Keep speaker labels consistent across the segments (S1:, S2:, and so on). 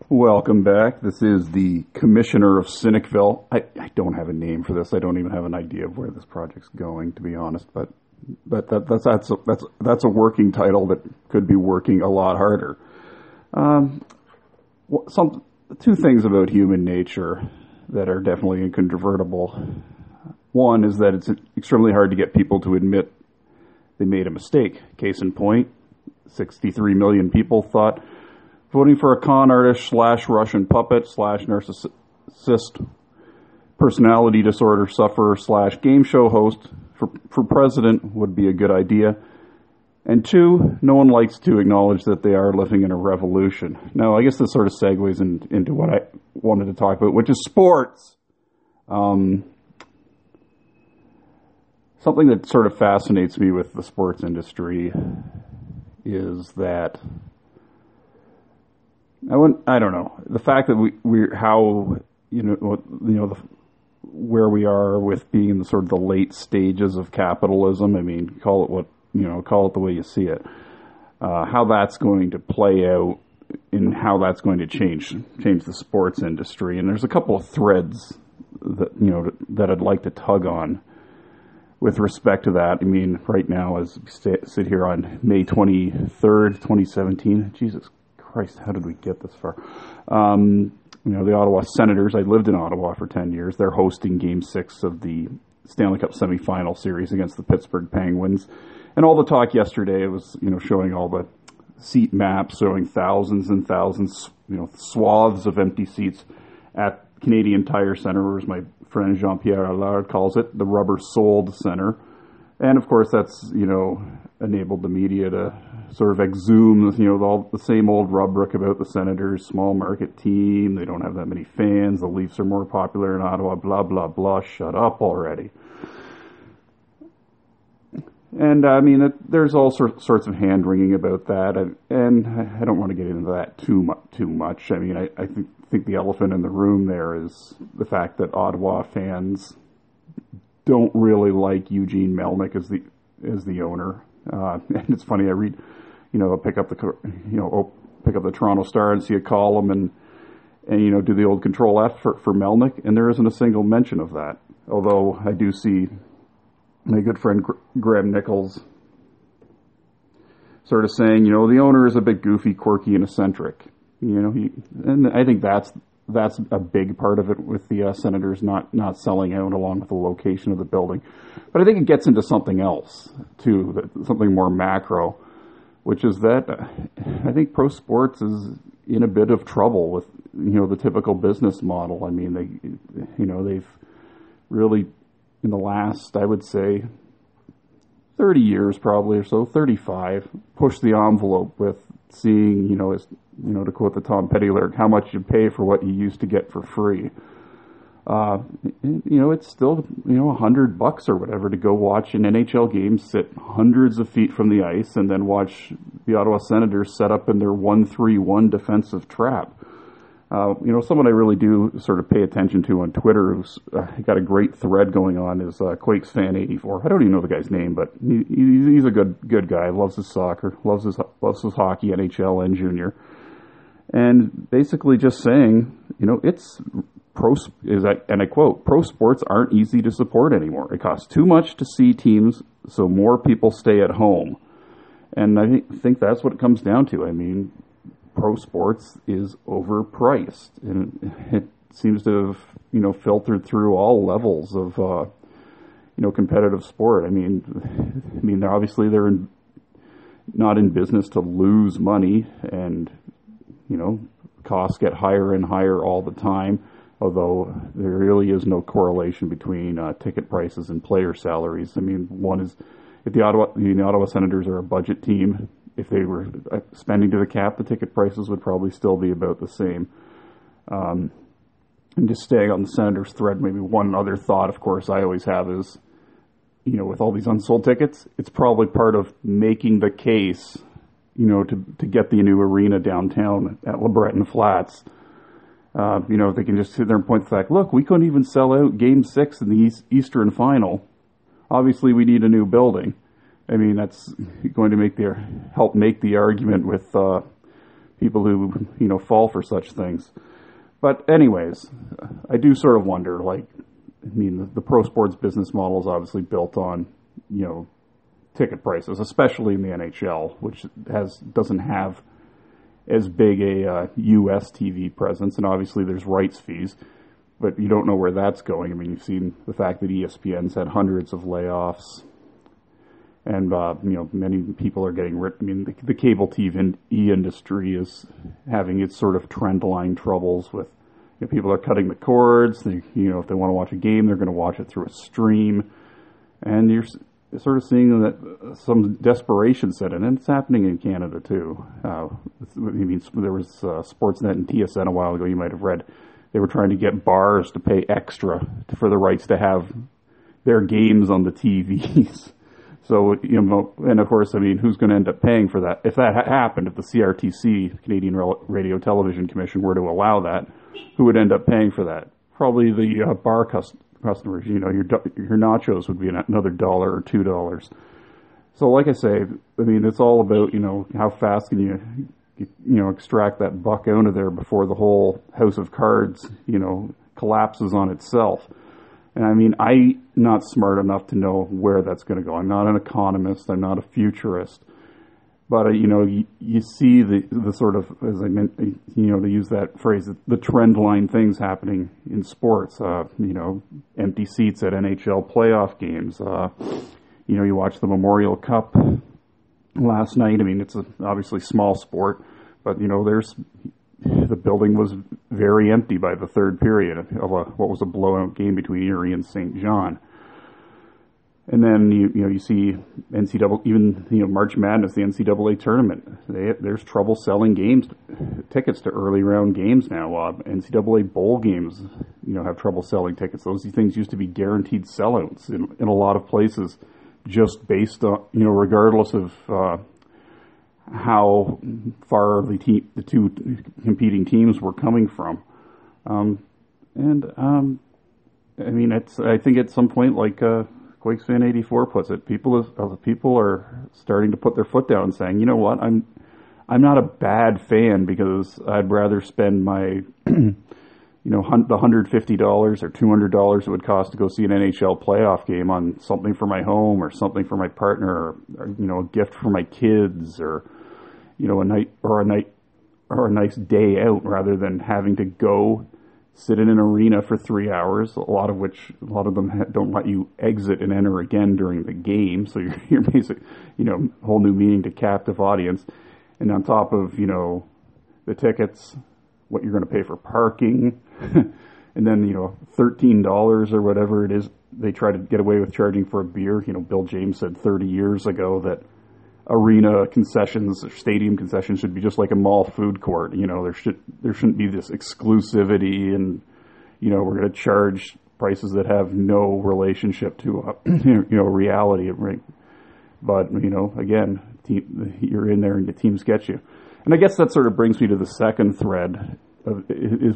S1: Welcome back. This is the Commissioner of Cynicville. I don't have a name for this. I don't even have an idea of where this project's going, to be honest. But that's a working title that could be working a lot harder. Two things about human nature that are definitely incontrovertible. One is that it's extremely hard to get people to admit they made a mistake. Case in point, 63 million people thought voting for a con artist / Russian puppet / narcissist personality disorder sufferer / game show host for president would be a good idea. And two, no one likes to acknowledge that they are living in a revolution. Now, I guess this sort of segues into what I wanted to talk about, which is sports. Something that sort of fascinates me with the sports industry is that I don't know, the fact that where we are with being in the sort of the late stages of capitalism. I mean, call it the way you see it. How that's going to play out and how that's going to change the sports industry. And there's a couple of threads that I'd like to tug on with respect to that. I mean, right now, as we sit here on May 23rd, 2017, Jesus Christ, how did we get this far? The Ottawa Senators, I lived in Ottawa for 10 years. They're hosting Game 6 of the Stanley Cup semifinal series against the Pittsburgh Penguins. And all the talk yesterday was, showing all the seat maps, showing thousands and thousands, swaths of empty seats at Canadian Tire Centre, or as my friend Jean-Pierre Allard calls it, the rubber-soled center. And of course, that's, enabled the media to sort of exhume, all the same old rubric about the Senators, small market team, they don't have that many fans, the Leafs are more popular in Ottawa, blah, blah, blah, shut up already. And, there's all sorts of hand-wringing about that, and I don't want to get into that too much. I mean, I think the elephant in the room there is the fact that Ottawa fans don't really like Eugene Melnyk as the owner. And it's funny, I read, pick up the Toronto Star and see a column and do the old Control F for Melnyk, and there isn't a single mention of that. Although I do see my good friend Graham Nichols sort of saying, the owner is a bit goofy, quirky, and eccentric. And I think that's a big part of it with the Senators not selling out, along with the location of the building. But I think it gets into something else too, something more macro, which is that I think pro sports is in a bit of trouble with the typical business model. I mean, they've really, in the last, I would say, 30 years probably or so, 35, pushed the envelope with seeing, to quote the Tom Petty lyric, how much you pay for what you used to get for free. It's still, $100 or whatever to go watch an NHL game, sit hundreds of feet from the ice, and then watch the Ottawa Senators set up in their 1-3-1 defensive trap. Someone I really do sort of pay attention to on Twitter, who's got a great thread going on, is Quakes Fan 84. I don't even know the guy's name, but he's a good guy. Loves his soccer, loves his hockey, NHL and junior, and basically just saying, it's and I quote, pro sports aren't easy to support anymore. It costs too much to see teams, so more people stay at home, and I think that's what it comes down to. I mean, pro sports is overpriced, and it seems to have, filtered through all levels of, competitive sport. I mean, obviously they're not in business to lose money, and, costs get higher and higher all the time, although there really is no correlation between ticket prices and player salaries. I mean, one is, if the Ottawa Senators are a budget team, if they were spending to the cap, the ticket prices would probably still be about the same. And just staying on the Senators thread, maybe one other thought, of course, I always have is, with all these unsold tickets, it's probably part of making the case, to get the new arena downtown at LeBreton Flats. If they can just sit there and point the fact, look, we couldn't even sell out Game 6 in the Eastern Final. Obviously, we need a new building. I mean, that's going to help make the argument with people who, fall for such things. But anyways, I do sort of wonder, the pro sports business model is obviously built on, ticket prices, especially in the NHL, which doesn't have as big a U.S. TV presence, and obviously there's rights fees, but you don't know where that's going. I mean, you've seen the fact that ESPN's had hundreds of layoffs, and many people are getting rid. I mean, the cable TV industry is having its sort of trend line troubles with people are cutting the cords. If they want to watch a game, they're going to watch it through a stream, and you're sort of seeing that some desperation set in, and it's happening in Canada too. There was Sportsnet and TSN a while ago. You might have read they were trying to get bars to pay extra for the rights to have their games on the TVs. So, and of course, who's going to end up paying for that? If that happened, if the CRTC, Canadian Radio Television Commission, were to allow that, who would end up paying for that? Probably the bar customers. Your nachos would be another $1 or $2. So, like I say, it's all about, how fast can you extract that buck out of there before the whole house of cards, collapses on itself. And I'm not smart enough to know where that's going to go. I'm not an economist. I'm not a futurist. But, you see the sort of, as I meant, to use that phrase, the trend line things happening in sports. Empty seats at NHL playoff games. You watch the Memorial Cup last night. It's obviously small sport, but, the building was very empty by the third period of what was a blowout game between Erie and St. John. And then you see NCAA, even March Madness, the NCAA tournament. There's trouble selling tickets to early round games now. NCAA bowl games, have trouble selling tickets. Those things used to be guaranteed sellouts in a lot of places, just based on regardless of how far the two competing teams were coming from. I think at some point, like Quakes Fan 84 puts it, people are starting to put their foot down and saying, you know what, I'm not a bad fan because I'd rather spend my the $150 or $200 it would cost to go see an NHL playoff game on something for my home or something for my partner, or a gift for my kids, or a nice day out, rather than having to go sit in an arena for 3 hours, a lot of them don't let you exit and enter again during the game. So you're basically, whole new meaning to captive audience. And on top of, the tickets, what you're going to pay for parking, and then, $13 or whatever it is they try to get away with charging for a beer. Bill James said 30 years ago that arena concessions or stadium concessions should be just like a mall food court. There shouldn't be this exclusivity, and we're going to charge prices that have no relationship to reality. Right? But again, you're in there and the teams get you. And I guess that sort of brings me to the second thread of the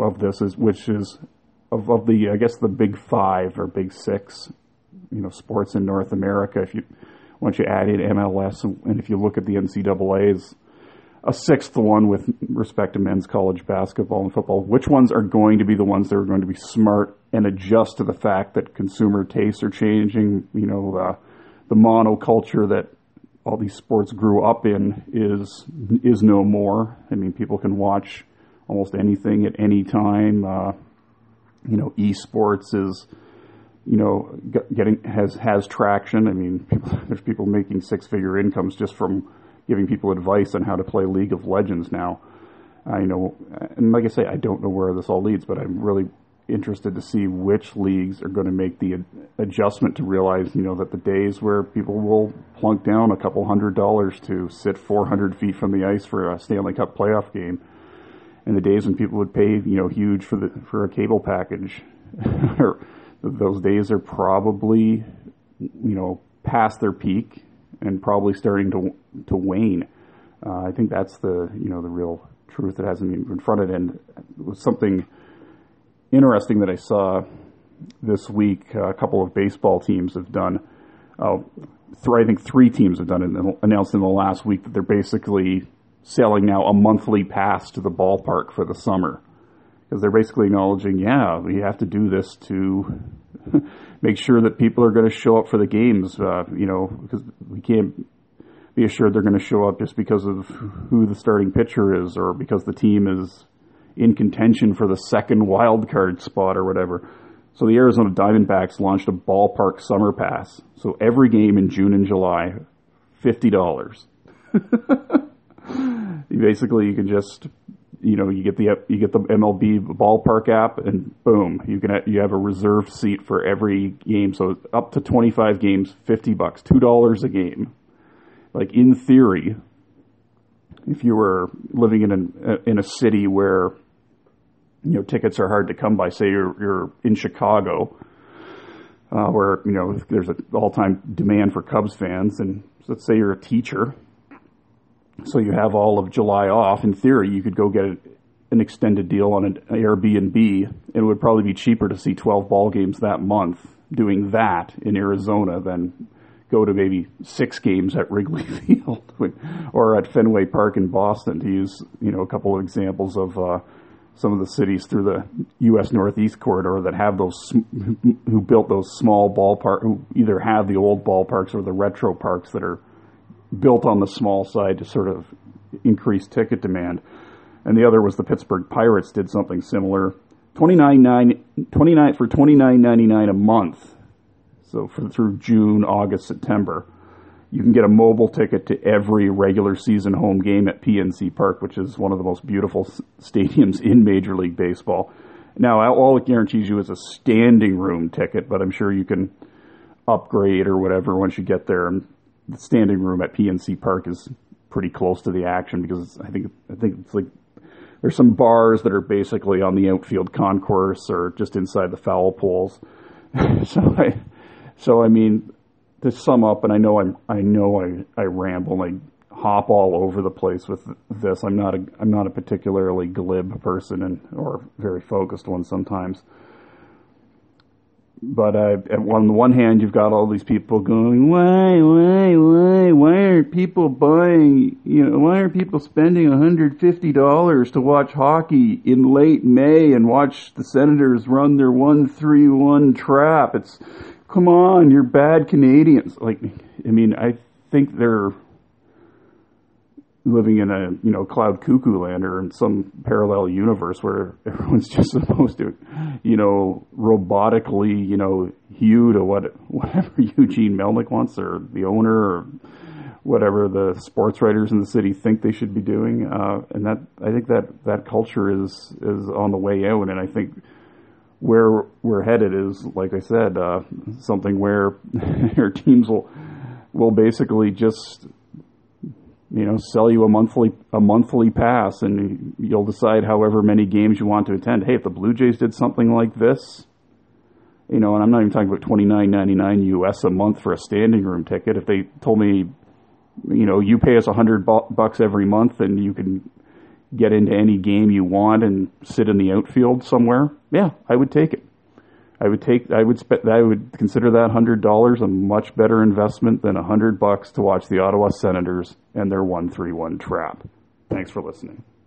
S1: I guess the big five or big six, sports in North America. Once you add in MLS, and if you look at the NCAA as a sixth one with respect to men's college basketball and football, which ones are going to be the ones that are going to be smart and adjust to the fact that consumer tastes are changing? The monoculture that all these sports grew up in is no more. People can watch almost anything at any time. Esports is has traction. There's people making six-figure incomes just from giving people advice on how to play League of Legends now. And like I say, I don't know where this all leads, but I'm really interested to see which leagues are going to make the adjustment to realize, that the days where people will plunk down a couple $100 to sit 400 feet from the ice for a Stanley Cup playoff game, and the days when people would pay, huge for a cable package, those days are probably, past their peak and probably starting to wane. I think that's the real truth that hasn't been confronted. And it was something interesting that I saw this week. A couple of baseball teams have done. I think three teams have done it, announced in the last week that they're basically selling now a monthly pass to the ballpark for the summer. Because they're basically acknowledging, yeah, we have to do this to make sure that people are going to show up for the games, because we can't be assured they're going to show up just because of who the starting pitcher is or because the team is in contention for the second wild card spot or whatever. So the Arizona Diamondbacks launched a ballpark summer pass. So every game in June and July, $50. Basically, you can just, you get the MLB ballpark app, and boom, you have a reserved seat for every game. So up to 25 games, $50, $2 a game. Like in theory, if you were living in a city where tickets are hard to come by, say you're in Chicago, where there's an all-time demand for Cubs fans, and let's say you're a teacher, so you have all of July off. In theory, you could go get an extended deal on an Airbnb, and it would probably be cheaper to see 12 ball games that month doing that in Arizona than go to maybe 6 games at Wrigley Field or at Fenway Park in Boston, to use a couple of examples of some of the cities through the U.S. Northeast corridor that have who built those small ballparks, who either have the old ballparks or the retro parks that are built on the small side to sort of increase ticket demand. And the other was the Pittsburgh Pirates did something similar, $29.99 a month. So through June, August, September, you can get a mobile ticket to every regular season home game at PNC Park, which is one of the most beautiful stadiums in Major League Baseball. Now, all it guarantees you is a standing room ticket, but I'm sure you can upgrade or whatever once you get there. And the standing room at PNC Park is pretty close to the action, because I think it's like there's some bars that are basically on the outfield concourse or just inside the foul poles. So I mean, to sum up, and I know I ramble and I hop all over the place with this. I'm not a particularly glib person or very focused one sometimes. But on the one hand, you've got all these people going, why aren't people buying? Why are people spending $150 to watch hockey in late May and watch the Senators run their 1-3-1 trap? Come on, you're bad Canadians. I think they're living in a, cloud cuckoo land or in some parallel universe where everyone's just supposed to, robotically, hew to whatever Eugene Melnyk wants, or the owner, or whatever the sports writers in the city think they should be doing. And I think that culture is on the way out. And I think where we're headed is, like I said, something where your teams will basically just, sell you a monthly pass, and you'll decide however many games you want to attend. Hey, if the Blue Jays did something like this, and I'm not even talking about $29.99 US a month for a standing room ticket. If they told me, you pay us $100 every month and you can get into any game you want and sit in the outfield somewhere, yeah, I would take it. I would consider that $100 a much better investment than $100 to watch the Ottawa Senators and their 1-3-1 trap. Thanks for listening.